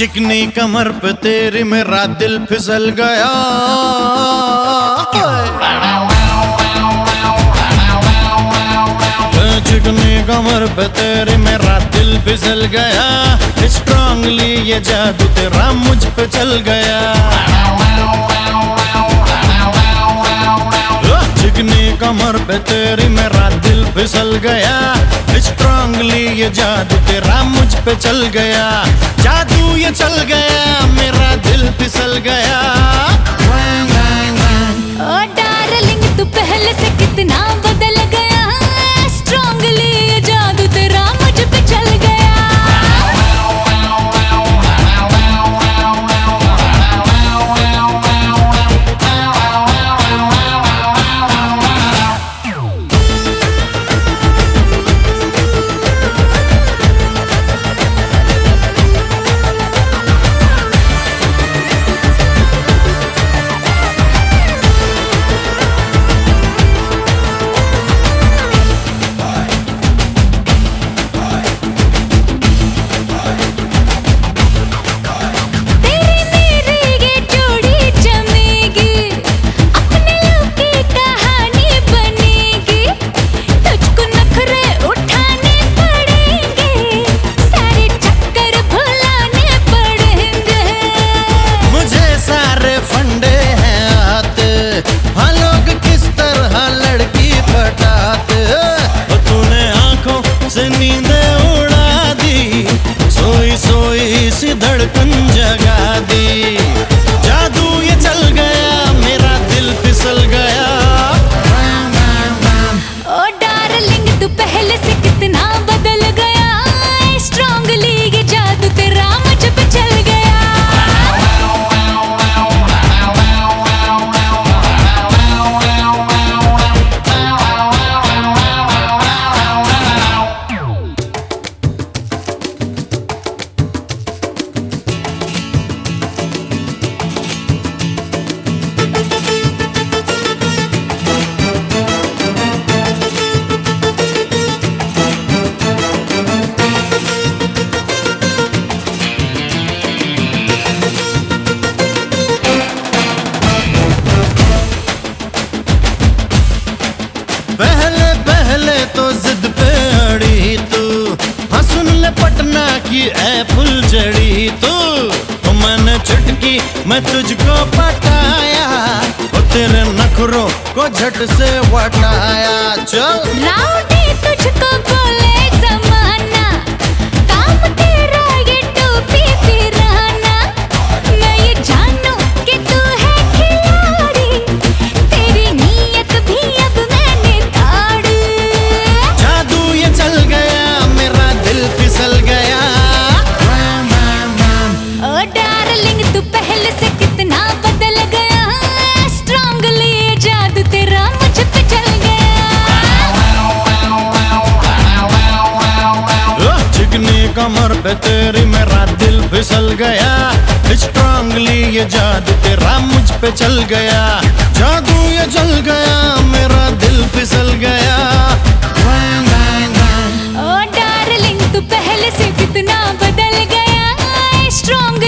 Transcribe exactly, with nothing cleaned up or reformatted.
चिकनी कमर पे तेरी मेरा दिल फिसल गया। चिकनी कमर पे तेरी मेरा दिल फिसल गया। स्ट्रांगली ये जादू तेरा मुझ पे चल गया। चिकनी कमर पे तेरी मेरा दिल फिसल गया। स्ट्रांगली ये जादू तेरा मुझ पे चल गया। जादू ये चल गया, मेरा दिल फिसल गया। ओ डार्लिंग तू पहले से कितना बदल गया। स्ट्रांगली ये जादू तेरा मुझ पे चल गया। धड़कन जगा दी। जादू ये चल गया, मेरा दिल फिसल गया। ओ डार्लिंग तू पहले से कितना बदल गया। स्ट्रांगली ये जादू तेरा मुझ पे चल गया। पहले पहले तो जिद पे अड़ी तू। हाँ सुन ले पटना की ऐ फुलझड़ी तू। तो मैंने चुटकी मैं तुझको पटाया। और तेरे नखरों को झट से वटाया। चल राउडी तुझको बोले जमाना। काम तेरा ये टोपी पिराना। मैं ये जानू कि तू है खिलाड़ी। तेरी नीयत भी अब मैंने ताड़ी। जादू ये चल गया, मेरा दिल फिसल गया। ओ डार्लिंग तू पहले से कितना बदल गया। स्ट्रांगली ये जादू तेरा मुझ पे चल गया। चिकनी कमर पे तेरी मेरा दिल फिसल गया। स्ट्रांगली ये जादू तेरा मुझ पे चल गया। जादू ये चल गया, मेरा दिल फिसल गया। ओ डार्लिंग तू पहले से कितना बदल गया। स्ट्रांग